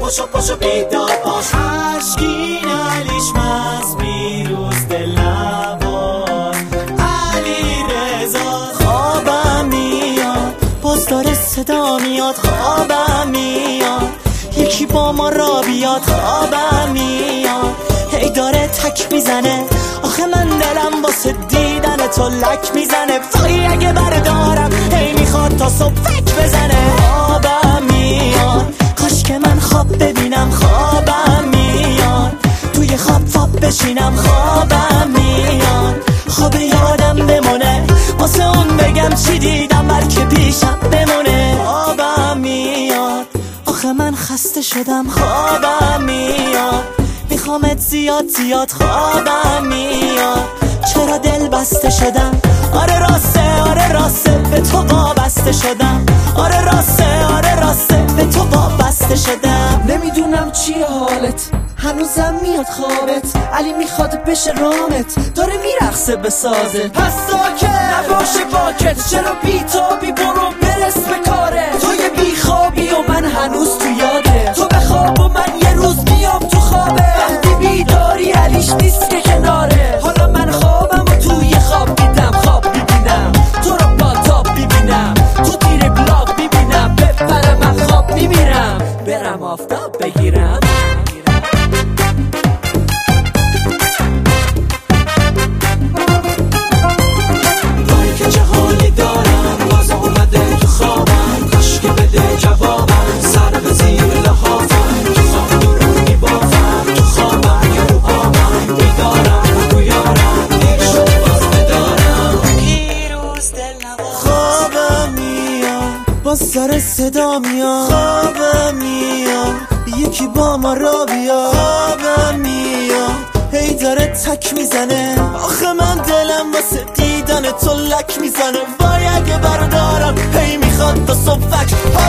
پاشو بیدار باش. عشقین علیش مز بیروز دل نوار علی رضا. خوابم میاد باز داره صدا میاد، خوابم میاد یکی با ما را بیاد، خوابم میاد هی داره تک میزنه. آخه من دلم واسه دیدن تو لک میزنه. وای اگه بردارم هی میخواد تا صبح فک بزنه. خوابم میاد کاش که من خواب ببینم، خوابم میاد توی خواب بشینم، خوابم میاد خواب یادم بمونه واسه اون بگم چی دیدم بلکه پیشم بمونه. خوابم میاد آخه من خسته شدم، خوابم میاد میخوامت زیاد زیاد، خوابم میاد چرا دل بسته شدم. آره راسته به تو وابسته شدم. آره راسته به تو وابسته شدم. نمیدونم چیه حالت، هنوزم میاد خوابت. علی میخواد بشه رامت، داره میرقصه به سازه. پس ساکت نباشه باکت، چرا بیتابی برو برس به کاره. تو یه بیخوابی و من هنوز تو یاده. تو بخواب و من یه روز میام تو خوابه. وقتی بیداری علیش نیست که کناره. حالا من خوابم و توی خواب دیدم، خواب میبینم تو رو با تاب میبینم، تو تیر بلاک میبینم. بپرم من خواب میمیرم، برم آفتاب بگیرم. باز داره صدا میاد، خوابم میاد یکی با ما را بیاد، خوابم میاد هی داره تک میزنه. آخه من دلم واسه دیدن تو لک میزنه. وای اگه بردارم هی میخواد تا صبح فک.